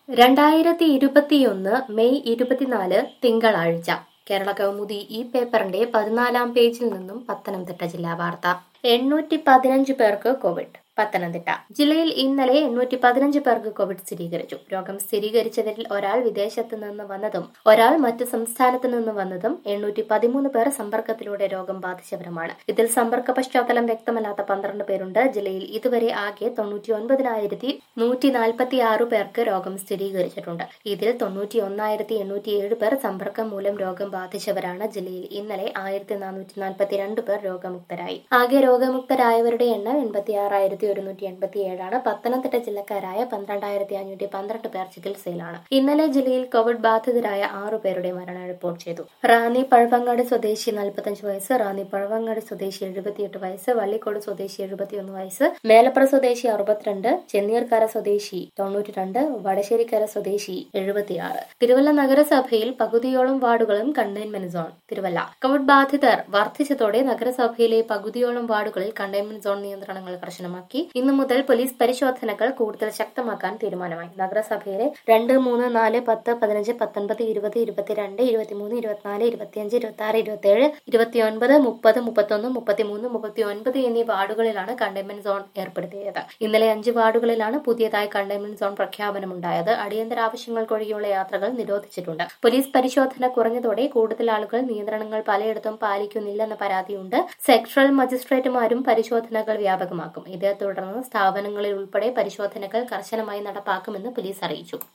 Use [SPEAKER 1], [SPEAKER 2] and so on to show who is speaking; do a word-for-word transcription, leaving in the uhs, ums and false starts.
[SPEAKER 1] രണ്ടായിരത്തി ഇരുപത്തിയൊന്ന് മെയ് ഇരുപത്തിനാല് തിങ്കളാഴ്ച കേരള കൗമുദി ഈ പേപ്പറിന്റെ പതിനാലാം പേജിൽ നിന്നും പത്തനംതിട്ട ജില്ലാ വാർത്ത. എണ്ണൂറ്റി പതിനഞ്ച് പേർക്ക് കോവിഡ്. പത്തനംതിട്ട ജില്ലയിൽ ഇന്നലെ എണ്ണൂറ്റി പതിനഞ്ച് പേർക്ക് കോവിഡ് സ്ഥിരീകരിച്ചു. രോഗം സ്ഥിരീകരിച്ചവരിൽ ഒരാൾ വിദേശത്ത് നിന്ന് വന്നതും ഒരാൾ മറ്റ് സംസ്ഥാനത്ത് നിന്ന് വന്നതും എണ്ണൂറ്റി പതിമൂന്ന് പേർ സമ്പർക്കത്തിലൂടെ രോഗം ബാധിച്ചവരുമാണ്. ഇതിൽ സമ്പർക്ക പശ്ചാത്തലം വ്യക്തമല്ലാത്ത പന്ത്രണ്ട് പേരുണ്ട്. ജില്ലയിൽ ഇതുവരെ ആകെ തൊണ്ണൂറ്റി ഒൻപതിനായിരത്തി നൂറ്റി നാൽപ്പത്തി ആറ് പേർക്ക് രോഗം സ്ഥിരീകരിച്ചിട്ടുണ്ട്. ഇതിൽ തൊണ്ണൂറ്റി ഒന്നായിരത്തി എണ്ണൂറ്റി ഏഴ് പേർ സമ്പർക്കം മൂലം രോഗം ബാധിച്ചവരാണ്. ജില്ലയിൽ ഇന്നലെ ആയിരത്തി നാനൂറ്റി നാൽപ്പത്തി രണ്ട് പേർ രോഗമുക്തരായി. ആകെ രോഗമുക്തരായവരുടെ എണ്ണം എൺപത്തി ആറായിരത്തി ഒരുന്നൂറ്റി എൺപത്തി ഏഴാണ്. പത്തനംതിട്ട ജില്ലക്കാരായ പന്ത്രണ്ടായിരത്തി അഞ്ഞൂറ്റി പന്ത്രണ്ട് പേർ ചികിത്സയിലാണ്. ഇന്നലെ ജില്ലയിൽ കോവിഡ് ബാധിതരായ ആറു പേരുടെ മരണം റിപ്പോർട്ട് ചെയ്തു. റാന്നി പഴവങ്ങാട് സ്വദേശി നാൽപ്പത്തഞ്ച് വയസ്സ്, റാന്നി പഴവങ്ങാട് സ്വദേശി എഴുപത്തിയെട്ട് വയസ്സ്, വള്ളിക്കോട് സ്വദേശി എഴുപത്തിയൊന്ന് വയസ്സ്, മേലപ്പുറ സ്വദേശി അറുപത്തിരണ്ട്, ചെന്നീർക്കര സ്വദേശി തൊണ്ണൂറ്റി രണ്ട്, വടശ്ശേരിക്കര സ്വദേശി എഴുപത്തിയാറ്. തിരുവല്ല നഗരസഭയിൽ പകുതിയോളം വാർഡുകളും കണ്ടെയ്ൻമെന്റ് സോൺ. തിരുവല്ല കോവിഡ് ബാധിതർ വർദ്ധിച്ചതോടെ നഗരസഭയിലെ പകുതിയോളം വാർഡുകളിൽ കണ്ടെയ്ൻമെന്റ് സോൺ നിയന്ത്രണങ്ങൾ കർശനമാക്കി. ഇന്നു മുതൽ പോലീസ് പരിശോധനകൾ കൂടുതൽ ശക്തമാക്കാൻ തീരുമാനമായി. നഗരസഭയിലെ രണ്ട്, മൂന്ന്, നാല്, പത്ത്, പതിനഞ്ച്, പത്തൊൻപത്, ഇരുപത്, ഇരുപത്തിരണ്ട്, ഇരുപത്തിമൂന്ന്, ഇരുപത്തിനാല്, ഇരുപത്തിയഞ്ച്, ഇരുപത്തി ആറ്, ഇരുപത്തിയേഴ്, ഇരുപത്തിയൊൻപത്, മുപ്പത്, മുപ്പത്തൊന്ന്, മുപ്പത്തിമൂന്ന്, മുപ്പത്തി ഒൻപത് എന്നീ വാർഡുകളിലാണ് കണ്ടെയ്ൻമെന്റ് സോൺ ഏർപ്പെടുത്തിയത്. ഇന്നലെ അഞ്ച് വാർഡുകളിലാണ് പുതിയതായി കണ്ടെയ്ൻമെന്റ് സോൺ പ്രഖ്യാപനമുണ്ടായത്. അടിയന്തര ആവശ്യങ്ങൾക്കൊഴികെയുള്ള യാത്രകൾ നിരോധിച്ചിട്ടുണ്ട്. പോലീസ് പരിശോധന കുറഞ്ഞതോടെ കൂടുതൽ ആളുകൾ നിയന്ത്രണങ്ങൾ പലയിടത്തും പാലിക്കുന്നില്ലെന്ന പരാതിയുണ്ട്. സെക്ടറൽ മജിസ്ട്രേറ്റുമാരും പരിശോധനകൾ വ്യാപകമാക്കും. ഇതേ തുടർന്ന് സ്ഥാപനങ്ങളിൽ ഉൾപ്പെടെ പരിശോധനകൾ കർശനമായി നടപ്പാക്കുമെന്ന് പോലീസ് അറിയിച്ചു.